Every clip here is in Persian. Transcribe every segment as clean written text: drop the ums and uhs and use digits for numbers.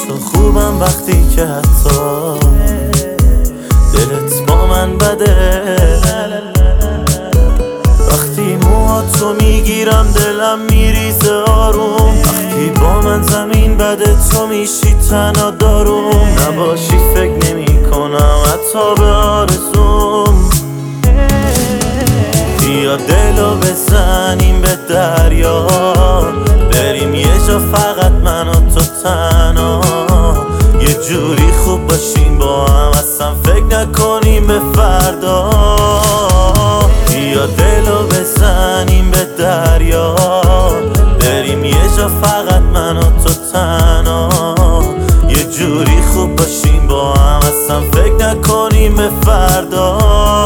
تو خوبم وقتی که حتی دلت با من بده. وقتی موهاتو میگیرم دلم میریزه آروم. وقتی با من زمین بده تو میشی تنها داروم. نباشی فکر نمی کنم حتی به آرزوم. بیا دلو بزنیم به دریا، بریم یه جا فقط من و تو تنها. یه جوری خوب باشیم با هم اصلا فکر نکنیم به فردا. بیا دلو بزنیم به دریا، بریم یه جا فقط من و تو تنها. یه جوری خوب باشیم با هم اصلا فکر نکنیم به فردا.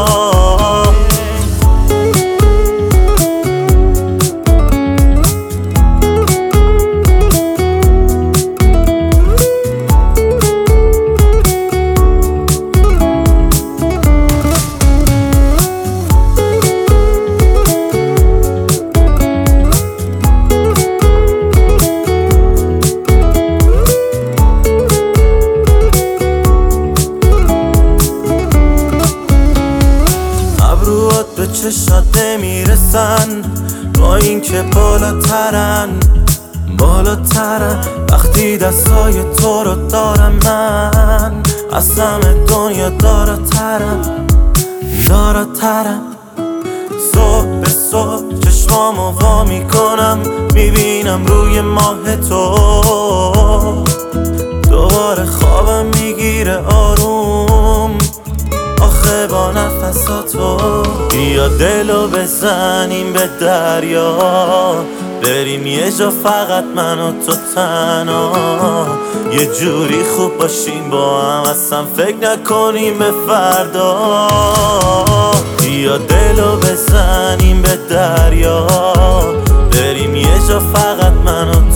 به چشات نمیرسن با این که بالاترن. وقتی دستای تو رو دارم من از همه دنیا دارترم. صبح به صبح چشمامو وا میکنم، میبینم روی ماه تو. دوباره خوابم میگیره آروم آخه با نفساتو. بیا دلو بزنیم به دریا، بریم یه جا فقط من و تو تنها. یه جوری خوب باشیم با هم اصلا فکر نکنیم به فردا. بیا دلو بزنیم به دریا، بریم یه جا فقط من و